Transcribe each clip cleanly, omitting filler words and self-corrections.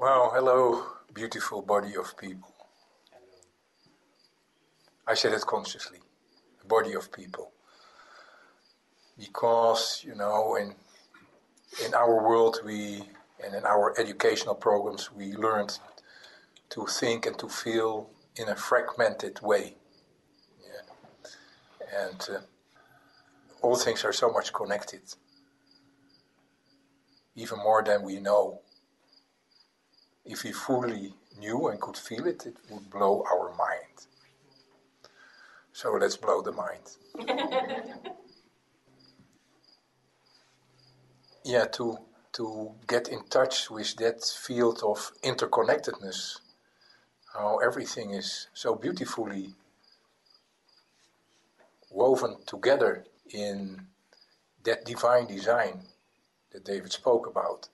Well, hello, beautiful body of people. I said it consciously, a body of people. Because, in our world and in our educational programs we learned to think and to feel in a fragmented way. Yeah. And all things are so much connected, even more than we know. If we fully knew and could feel it, it would blow our mind. So let's blow the mind. Yeah, to get in touch with that field of interconnectedness, how everything is so beautifully woven together in that divine design that David spoke about.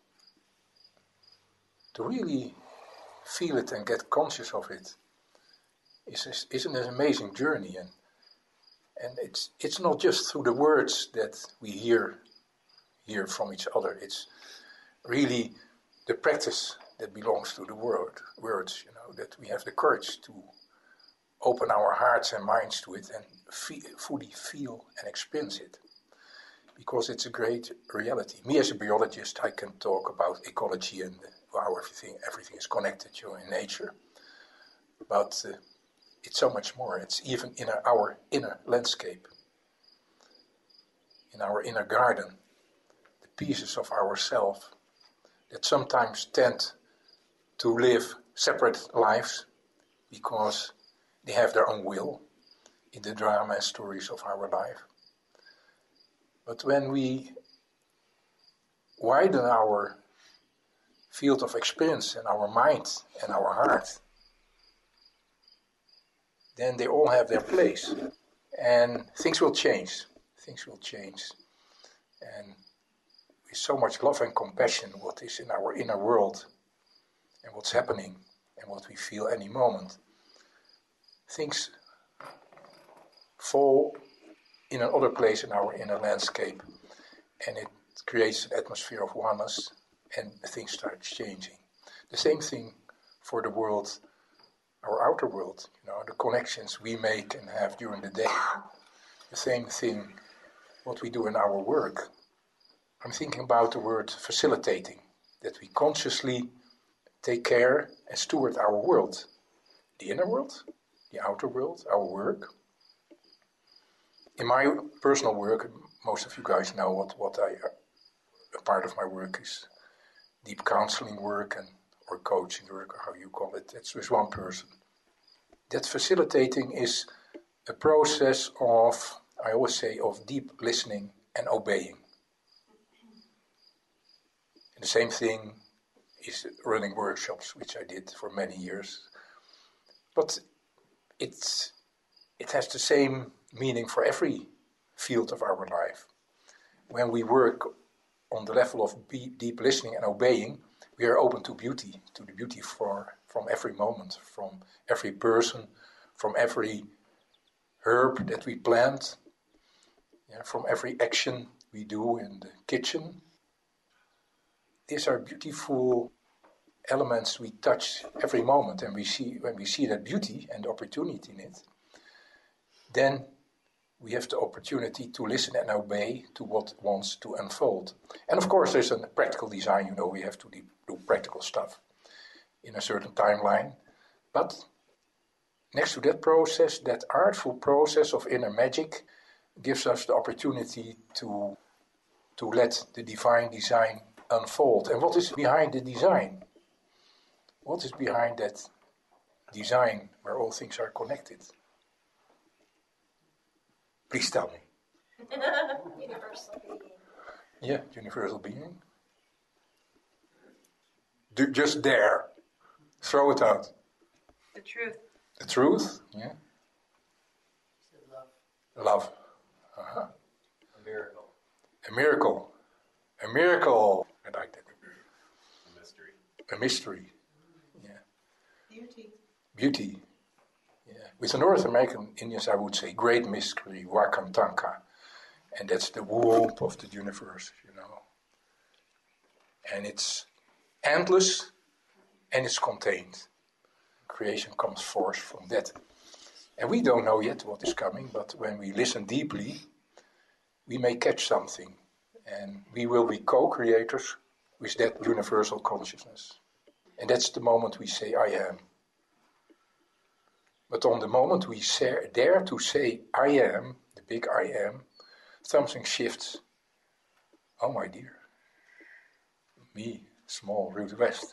To really feel it and get conscious of it is an amazing journey, and it's not just through the words that we hear from each other. It's really the practice that belongs to the words, that we have the courage to open our hearts and minds to it and fully feel and experience it. Because it's a great reality. Me as a biologist, I can talk about ecology and how everything is connected in nature. But it's so much more. It's even in our inner landscape, in our inner garden, the pieces of ourself that sometimes tend to live separate lives because they have their own will in the drama and stories of our life. But when we widen our field of experience and our mind and our heart, then they all have their place. And things will change. Things will change. And with so much love and compassion, what is in our inner world and what's happening and what we feel any moment, things fall in another place in our inner landscape, and it creates an atmosphere of oneness, and things start changing. The same thing for the world, our outer world, the connections we make and have during the day. The same thing, what we do in our work. I'm thinking about the word facilitating, that we consciously take care and steward our world. The inner world, the outer world, our work. In my personal work, most of you guys know what a part of my work is deep counseling work or coaching work, or how you call it. It's with one person. That facilitating is a process of, I always say, of deep listening and obeying. And the same thing is running workshops, which I did for many years. But it has the same meaning for every field of our life. When we work on the level of deep listening and obeying, we are open to beauty, to the beauty from every moment, from every person, from every herb that we plant, from every action we do in the kitchen. These are beautiful elements we touch every moment, and when we see that beauty and opportunity in it, then we have the opportunity to listen and obey to what wants to unfold. And of course there's a practical design, we have to do practical stuff in a certain timeline. But next to that process, that artful process of inner magic gives us the opportunity to let the divine design unfold. And what is behind the design? What is behind that design where all things are connected? Please tell me. Universal being. Yeah, universal being. Just dare. Throw it out. The truth. The truth? Yeah. Love. Love. Uh-huh. A miracle. A miracle. A miracle. I like that. A mystery. A mystery. Yeah. Beauty. Beauty. Yeah. With the North American Indians, I would say great mystery, Wakantanka. And that's the womb of the universe, And it's endless, and it's contained. Creation comes forth from that. And we don't know yet what is coming, but when we listen deeply, we may catch something. And we will be co-creators with that universal consciousness. And that's the moment we say, I am. But on the moment we dare to say, I am, the big I am, something shifts. Oh my dear, me, small Ruud West,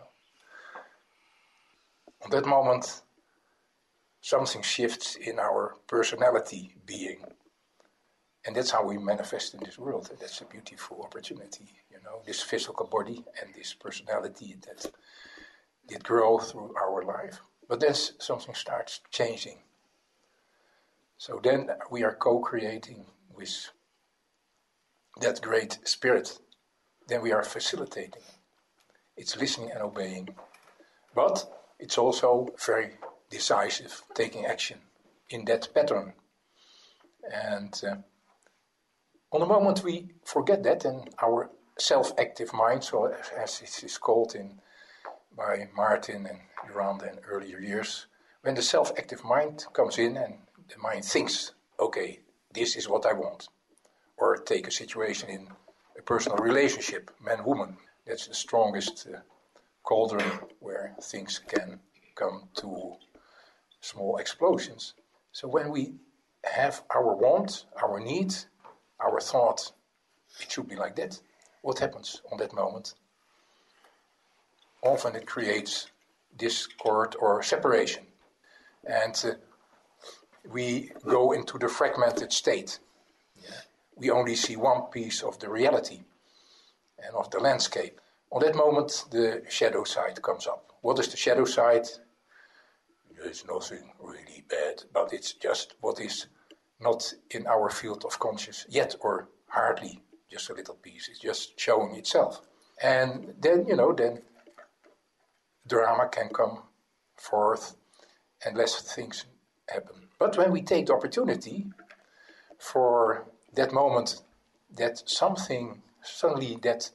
On that moment, something shifts in our personality being. And that's how we manifest in this world. And that's a beautiful opportunity, this physical body and this personality that grow through our life. But then something starts changing. So then we are co-creating with that great spirit. Then we are facilitating. It's listening and obeying. But it's also very decisive, taking action in that pattern. And on the moment we forget that, and our self-active mind, so as it is called by Martin and Yoranda in earlier years, when the self-active mind comes in and the mind thinks, okay, this is what I want. Or take a situation in a personal relationship, man-woman. That's the strongest cauldron where things can come to small explosions. So when we have our want, our need, our thought, it should be like that. What happens on that moment? Often it creates discord or separation. And we go into the fragmented state. Yeah. We only see one piece of the reality and of the landscape. On that moment, the shadow side comes up. What is the shadow side? There's nothing really bad, but it's just what is not in our field of conscious yet, or hardly just a little piece. It's just showing itself. And then, then drama can come forth and less things happen. But when we take the opportunity for that moment, that something, suddenly that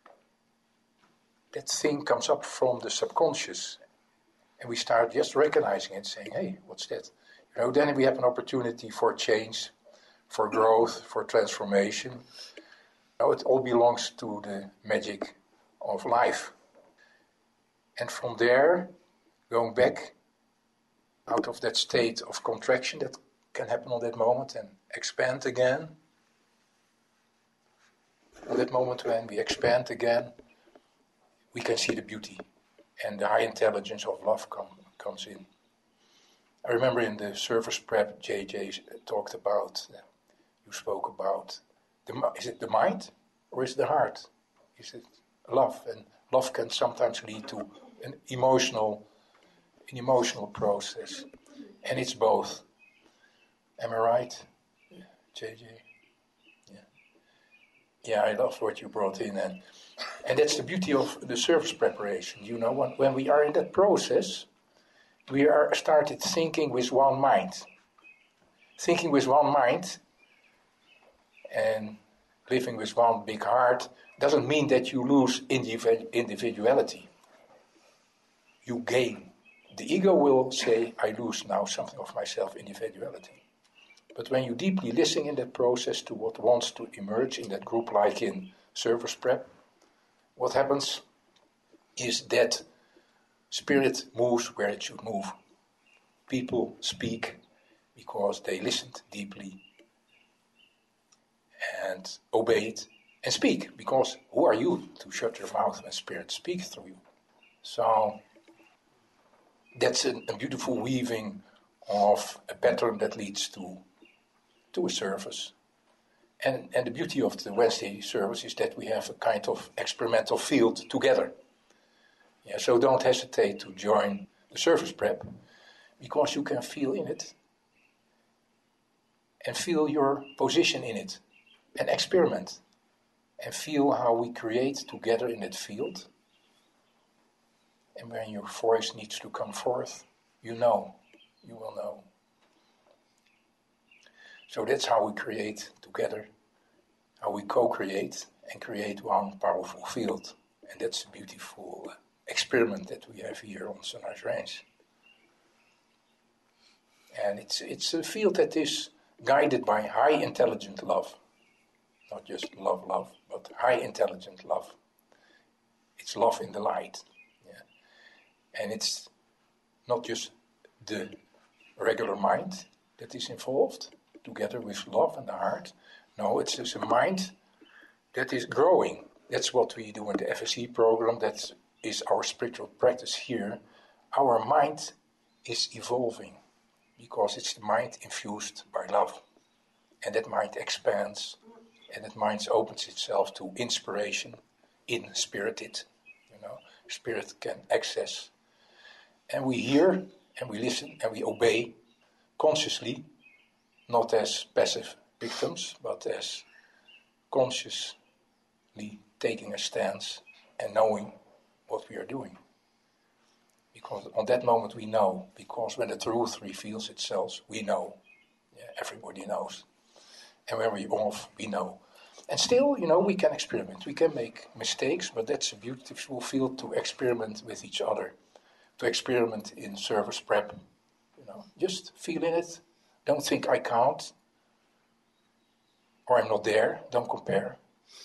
thing comes up from the subconscious, and we start just recognizing it, saying, hey, what's that? Then we have an opportunity for change, for growth, for transformation. It all belongs to the magic of life. And from there, going back out of that state of contraction that can happen on that moment and expand again. On that moment when we expand again, we can see the beauty and the high intelligence of love comes in. I remember in the service prep, JJ talked about, you spoke about, is it the mind or is it the heart? Is it love? And love can sometimes lead to an emotional process. And it's both. Am I right, JJ? Yeah, I love what you brought in. And that's the beauty of the service preparation. When we are in that process, we are started thinking with one mind. Thinking with one mind and living with one big heart doesn't mean that you lose individuality. You gain. The ego will say, I lose now something of my self-individuality. But when you deeply listen in that process to what wants to emerge in that group, like in service prep, what happens is that spirit moves where it should move. People speak because they listened deeply and obeyed, and speak because who are you to shut your mouth when spirit speaks through you? So that's a beautiful weaving of a pattern that leads to a service. And the beauty of the Wednesday service is that we have a kind of experimental field together. Yeah, so don't hesitate to join the service prep, because you can feel in it and feel your position in it and experiment and feel how we create together in that field. And when your voice needs to come forth, you will know. So that's how we create together, how we co-create and create one powerful field. And that's a beautiful experience. experiment that we have here on Sunrise Range. And it's a field that is guided by high intelligent love. Not just love, but high intelligent love. It's love in the light. Yeah. And it's not just the regular mind that is involved, together with love and the heart. No, it's just a mind that is growing. That's what we do in the FSE program. That is our spiritual practice here. Our mind is evolving because it's the mind infused by love. And that mind expands, and that mind opens itself to inspiration, inspirited. Spirit can access. And we hear, and we listen, and we obey consciously, not as passive victims, but as consciously taking a stance and knowing what we are doing. Because on that moment we know, because when the truth reveals itself, we know. Yeah, everybody knows. And when we're off, we know. And still, we can experiment. We can make mistakes, but that's a beautiful field to experiment with each other. To experiment in service prep. Just feel in it. Don't think I can't. Or I'm not there. Don't compare.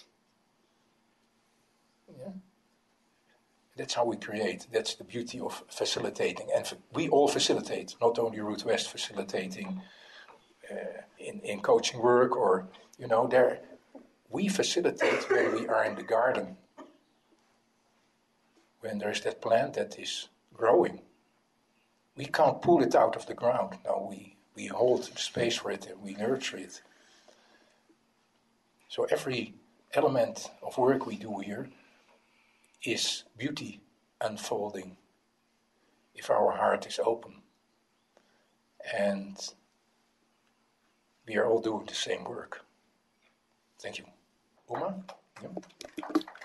Yeah. That's how we create. That's the beauty of facilitating. And we all facilitate, not only Route West facilitating in coaching work or, there. We facilitate when we are in the garden. When there is that plant that is growing. We can't pull it out of the ground. No, we hold the space for it and we nurture it. So every element of work we do here is beauty unfolding if our heart is open. And we are all doing the same work. Thank you. Uma? Yeah.